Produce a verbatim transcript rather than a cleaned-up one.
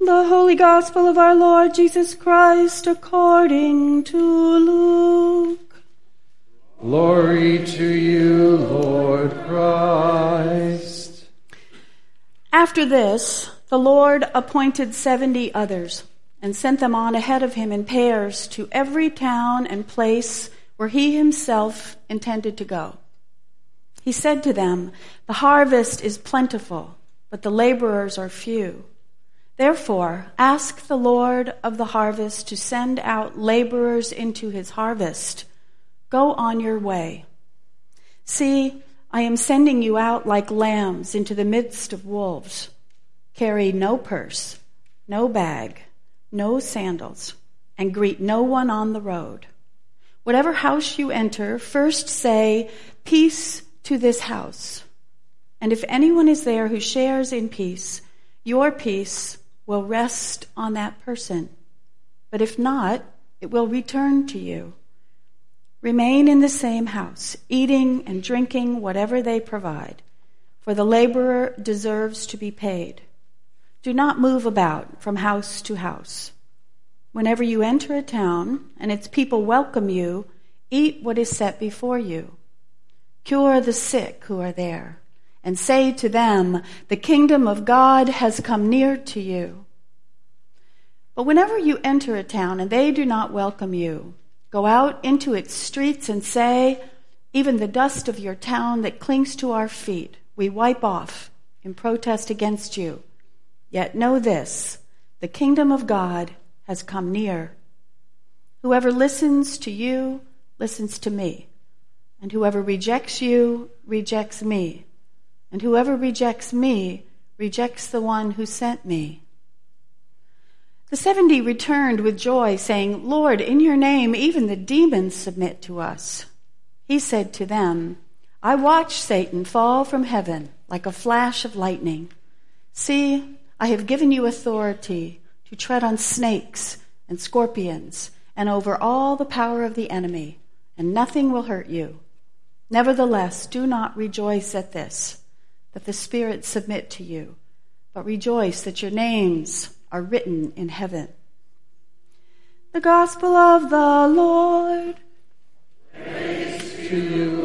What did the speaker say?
The Holy Gospel of our Lord Jesus Christ according to Luke. Glory to you, Lord Christ. After this, the Lord appointed seventy others and sent them on ahead of him in pairs to every town and place where he himself intended to go. He said to them, "The harvest is plentiful, but the laborers are few. Therefore, ask the Lord of the harvest to send out laborers into his harvest. Go on your way. See, I am sending you out like lambs into the midst of wolves. Carry no purse, no bag, no sandals, and greet no one on the road. Whatever house you enter, first say, 'Peace to this house.' And if anyone is there who shares in peace, your peace will rest on that person. But if not, it will return to you. Remain in the same house, eating and drinking whatever they provide, for the laborer deserves to be paid. Do not move about from house to house. Whenever you enter a town and its people welcome you, eat what is set before you. Cure the sick who are there, and say to them, 'The kingdom of God has come near to you.' But whenever you enter a town and they do not welcome you, go out into its streets and say, 'Even the dust of your town that clings to our feet, we wipe off in protest against you. Yet know this, the kingdom of God has come near. Whoever listens to you listens to me, and whoever rejects you rejects me. And whoever rejects me rejects the one who sent me." The seventy returned with joy, saying, "Lord, in your name even the demons submit to us." He said to them, "I watched Satan fall from heaven like a flash of lightning. See, I have given you authority to tread on snakes and scorpions and over all the power of the enemy, and nothing will hurt you. Nevertheless, do not rejoice at this, that the spirits submit to you, but rejoice that your names are written in heaven." The Gospel of the Lord. Praise to you,